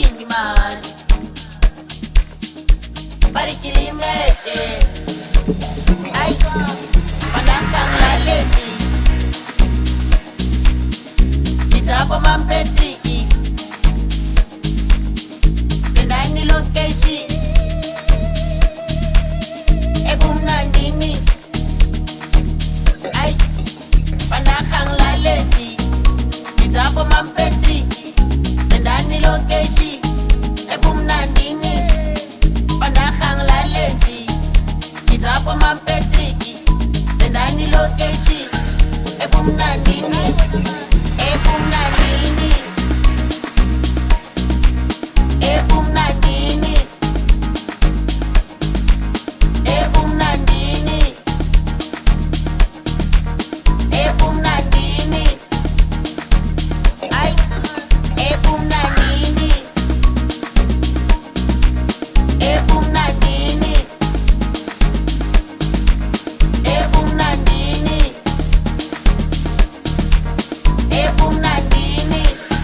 obathini mani barikilimeke ay manasanglaleni izabo mampetiki sendani location ebumnandini ay manakanglaleni izabo mampetiki sendani location ebumnandini manakanglaleni izabo mampetiki sendani location ebumnandini ebumnandini ebumnandini ebumnandini ebumnandini ay ebumnandini ebumnandini ebumnandini ebumnandini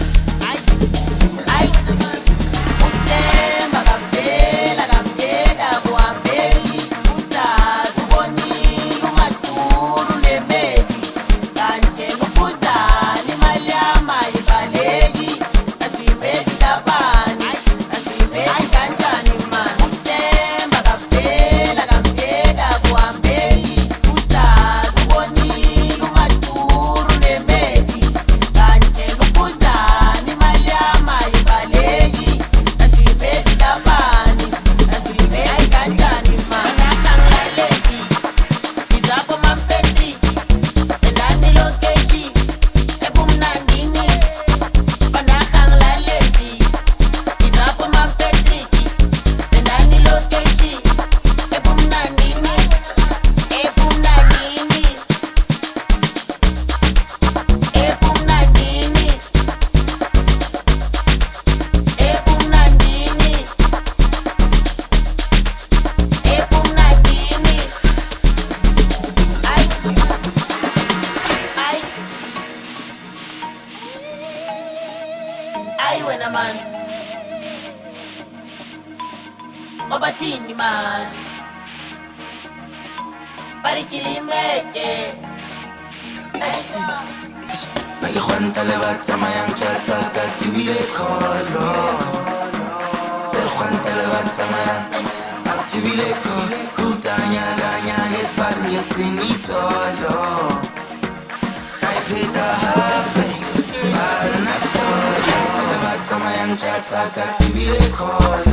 ay uthemba kampela kampela kuhambeli uzazi ubonile umaduru nemeli kanti ukuzani imali yami ayibaleki asimeli kabani asimeli kanjani mani uthemba kampela kampela kuhambeli uzazi ubonile umaduru nemeli kanti ukuzani imali yami ayibaleki asimeli kabani asimeli kanjani mani manakanglaleki izabo mampetiki sendani location ebumnandini manakanglaleki izabo mampetiki sendani location ebumnandini ebumnandini ebumnandini ebumnandini ebumnandini ay ay ay wena man obathini mani barikilimeke Na ke gwanta le ba tsamayang tša tsa ka ke bile kholo Tse gwanta le ba tsamayang a ke bile kutsanyaganya esfarnyetseng isolo Ka ipheta hape ba rena solo Le ba tsamayang tša tsa ka ke bile kholo